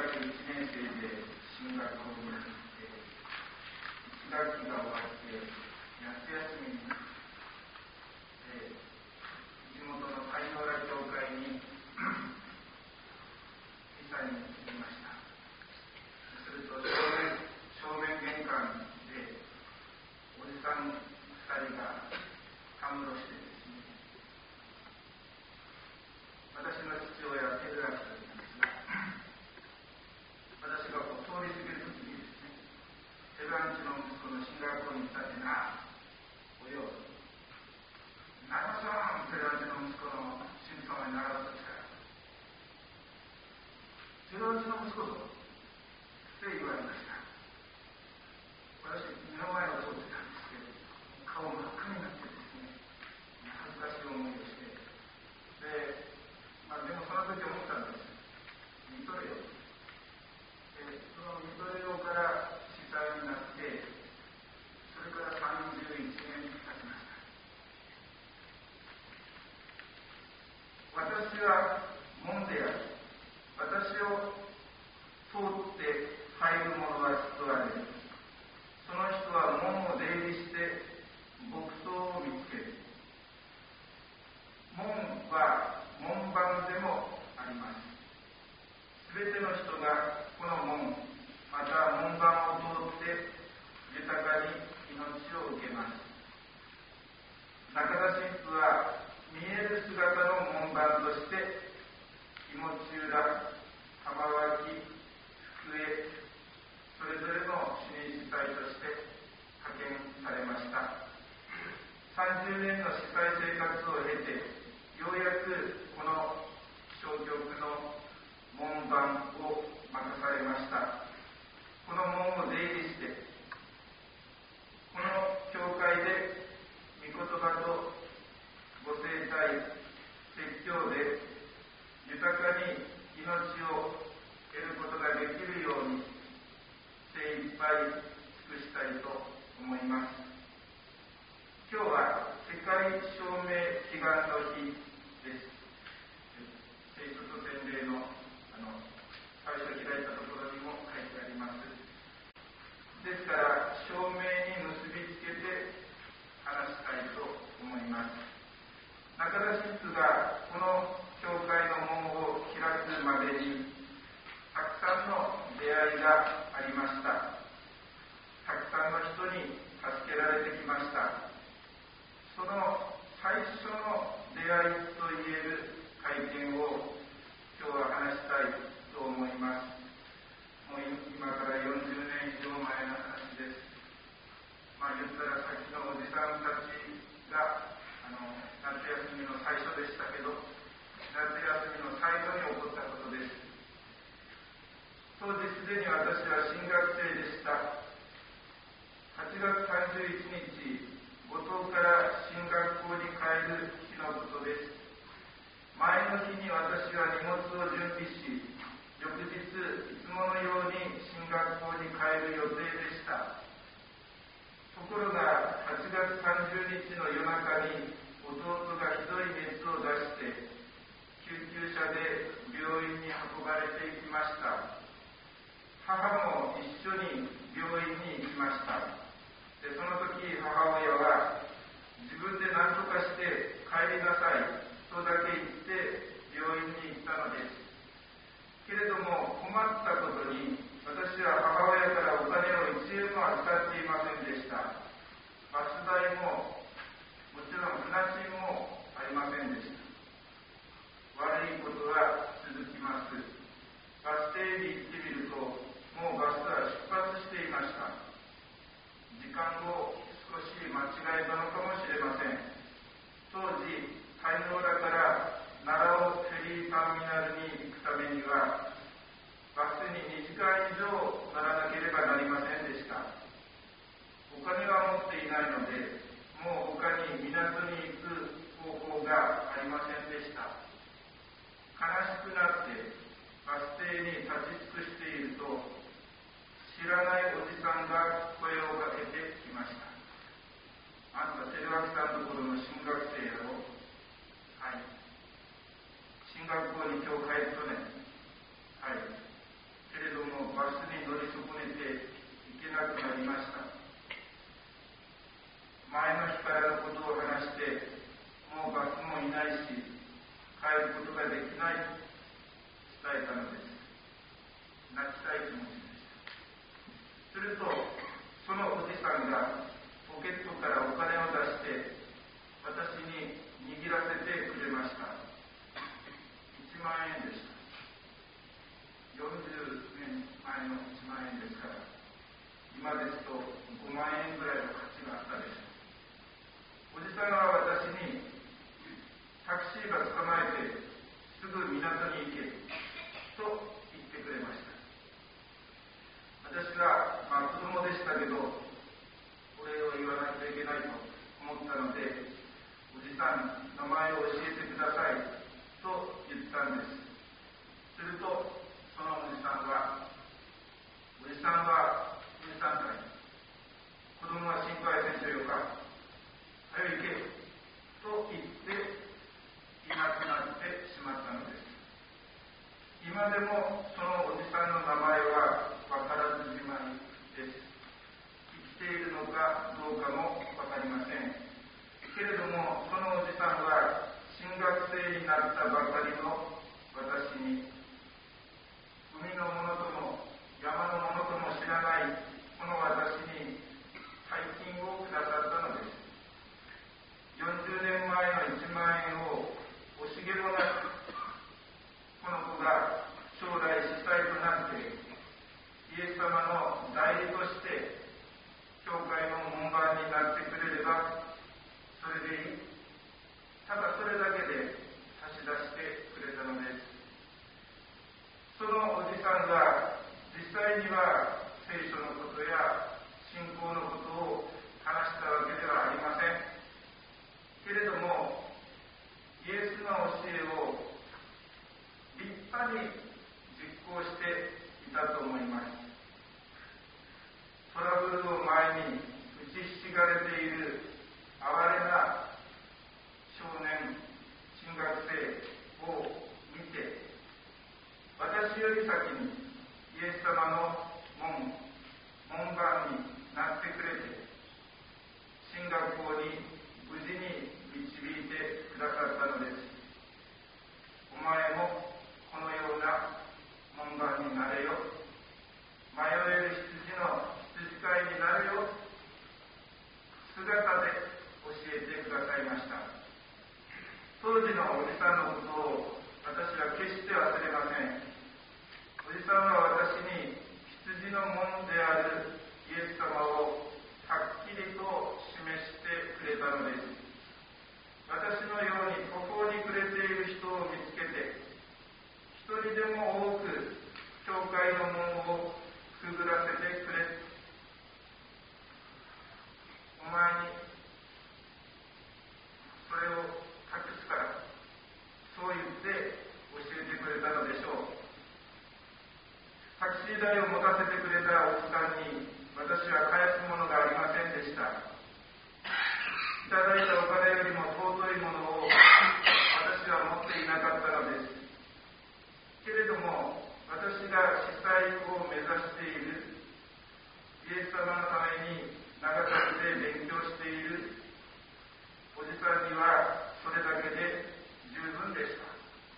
1年生で進学校に入って1学期が終わって夏休みになって地元の貝浦教会にミサに行きました。すると正面玄関でおじさん2人がたむろしてですね、私の父親はテレラスなんですが、私が通り過ぎるときにですね、テレランチの息子の進学校に来たってな、およ、長さんテレランチの息子の神様に習った力、テレランチの息子とって言われました。私、目の前を通ってたんですけど、顔真っ赤になってですね、恥ずかしい思いをして、でもその時思ったんです。見とれよ。その見とれよから司祭になって、それから31年経ちました。私は門であり、私を通って入る者は救われる。その人は門を出入りして牧草を見つける。門は門番でもあります。すべての人がこの門、また門番を通って豊かに命を受けます。中田神父は見える姿の門番として芋中浦、浜脇、福江、それぞれの主任司祭として派遣されました。30年の司祭生活を経て、ようやくこの小局の門番を任されました。この門を出入りして、この教会で御言葉とご聖体、説教で豊かに命を得ることができるように精一杯尽くしたいと思います。今日は世界証明祈願の日です。聖書と洗礼の最初開いたところにも書いてあります。ですから証明に結びつけて話したいと思います。中田神父がこの教会の門を開くまでにたくさんの出会いがありました。たくさんの人に助けられてきました。その最初の出会いといえる体験を今日は話したいと思います。もう今から40年以上前の話です。言ったらさっきのおじさんたちが夏休みの最初でしたけど、夏休みの最後に起こったことです。当時すでに私は新学生でした。8月31日、五島から進学校に帰る日のことです。前の日に私は荷物を準備し、翌日いつものように進学校に帰る予定でした。ところが8月30日の夜中に弟がひどい熱を出して救急車で病院に運ばれていきました。母も一緒に病院に行きました。でその時母親は自分で何とかして帰りなさいとだけ言って病院に行ったのです。けれども困ったことに私は母親からお金を1円も預かっていませんでした。バス代ももちろん船賃もありませんでした。悪いことが続きます。バス停に行ってみるともうバスは出発していました。時間を少し間違えたのかもしれません。当時貝浦から奈良フェリーターミナルに行くためにはバスに2時間以上乗らなければなりませんでした。お金は持っていないのでもう他に港に行く方法がありませんでした。悲しくなってバス停に立ち尽くしていると知らないおじさんが声をかけてきました。あんた照脇さんのところの進学生やろ。はい。進学校に今日帰るとね。はい。照 40年前の1万円ですから、今ですと5万円ぐらいの価値があったでしょう。おじさんは私にタクシーが捕まえてすぐ港に行けと言ってくれました。私は子供でしたけど、お礼を言わないといけないと思ったので、おじさん、名前を教えてくださいと言ったんです。すると、そのおじさんは13歳、子供は心配せんとよか、早い行けと言っていなくなってしまったのです。今でもそのおじさんの名前はわからずじまいです。生きているのかどうかもわかりません。けれども、そのおじさんは進学生になったばかりの私に、海のものとも山のものとも知らないこの私に大金をくださったのです。40年前の1万円を惜しげもなく、この子が将来司祭となってイエス様の代理として教会の門番になってくれればそれでいい。ただそれだけで差し出してくれたのです。そのおじさんが実際には聖書のことや信仰のことを話したわけではありません。けれども、イエスの教えを立派に実行していたと思います。トラブルを前に打ちひしがれている哀れな少年、進学生を見て、私より先にイエス様の門番になってくれて、進学校に無事に導いてくださったのです。お前もこのような門番になれよ。迷える羊の羊飼いになるよ。姿で教えてくださいました。当時のおじさんのことを私は決して忘れません。おじさんは私に羊の門であるイエス様をはっきりと示してくれたのです。私のように途方に暮れている人を見つけて、一人でも多く教会の門をくぐらせてくれ。お前にそれを託すから、そう言って教えてくれたのでしょう。タクシー代を持たせてくれたおじさんに私は返すものがありませんでした。いただいたお金よりも尊いものを私は持っていなかったのです。けれども、私が司祭を目指している、イエス様のために長崎で勉強しているおじさんにはそれだけで十分でした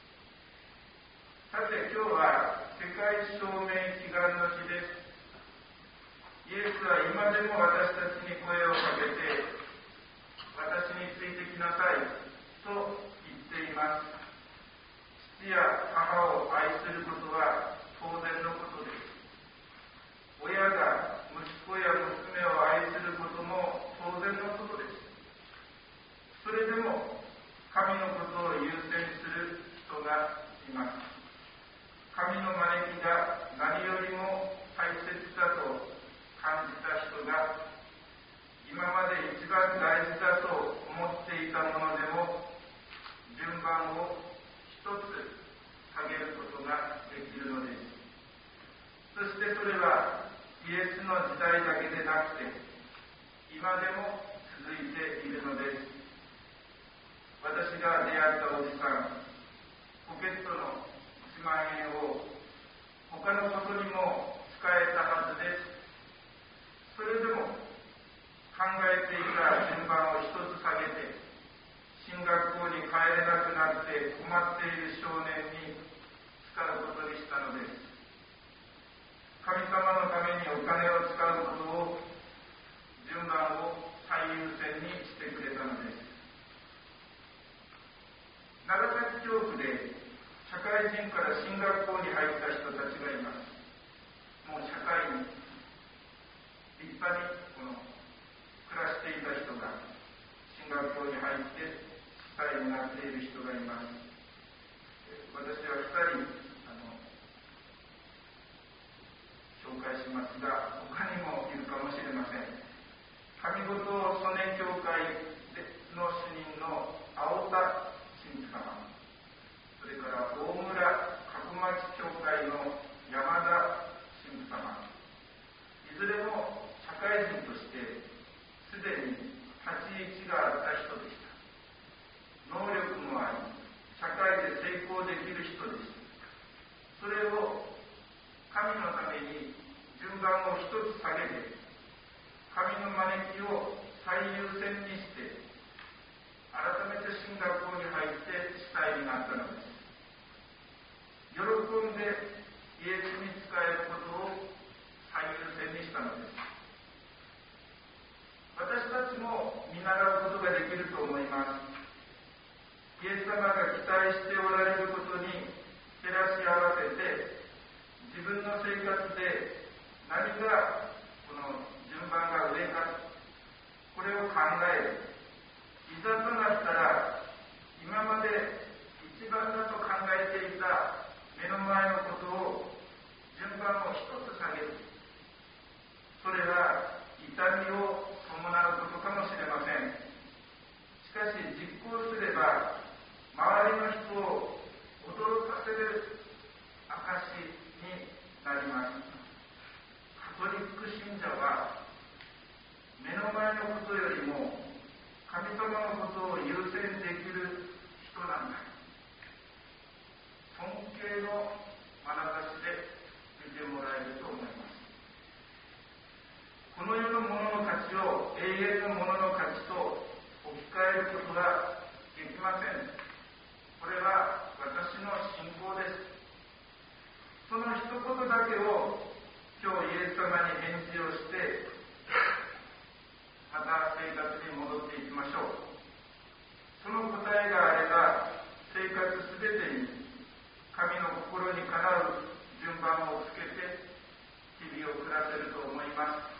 。さて、今日は世界証明祈願の日です。イエスは今でも私たちに声をかけて、私についてきなさいと言っています。父や母を愛することは当然のことです。親が息子や娘を愛することも当然のことです。それでも神のことを優先する人がいます。神の招きが何よりも大切だと感じた人が、今まで一番大事だと思っていたものでも順番を一つ下げることができるのです。そしてそれはイエスの時代だけでなくて今でも続いているのです。私が出会ったおじさん、ポケットの1万円を他のことにも使えたはずです。それでも考えていた順番を一つ下げて、進学校に帰れなくなって困っている少年に使うことにしたのです。神様のためにお金を使うことを、順番を最優先にしてくれたのです。長崎教区で社会会人から進学校に入った人たちがいます。もう社会に立派に暮らしていた人が進学校に入って司祭になっている人がいます。私は2人紹介しますが、他にもいるかもしれません。上五島曽根教会の主任の青田神父様、それから大村角町教会の山田神父様、いずれも社会人としてすでに立ち位置があった人でした。能力もあり、社会で成功できる人でした。それを神のために順番を一つ下げて、神の招きを最優先にして、改めて進学校に入って司祭になったのです。喜んでイエスに仕えることを最優先にしたのです。私たちも見習うことができると思います。イエス様が期待しておられることに照らし合わせて、自分の生活で何がこの順番が上か、これを考え、いざとなったら今まで一番だと考えていた目の前のことを順番を一つ下げる。それは痛みを伴うことかもしれません。しかし実行すれば周りの人を驚かせる証になります。カトリック信者は目の前のことよりも神様のことを優先できる人なんだ。尊敬の眼差しで見てもらえると思います。この世のものの価値を永遠のものの価値と置き換えることはできません。これは私の信仰です。その一言だけを今日イエス様に返事をして、また生活に戻っていきましょう。その答えがあれば、生活すべてに神の心にかなう順番をつけて日々を暮らせると思います。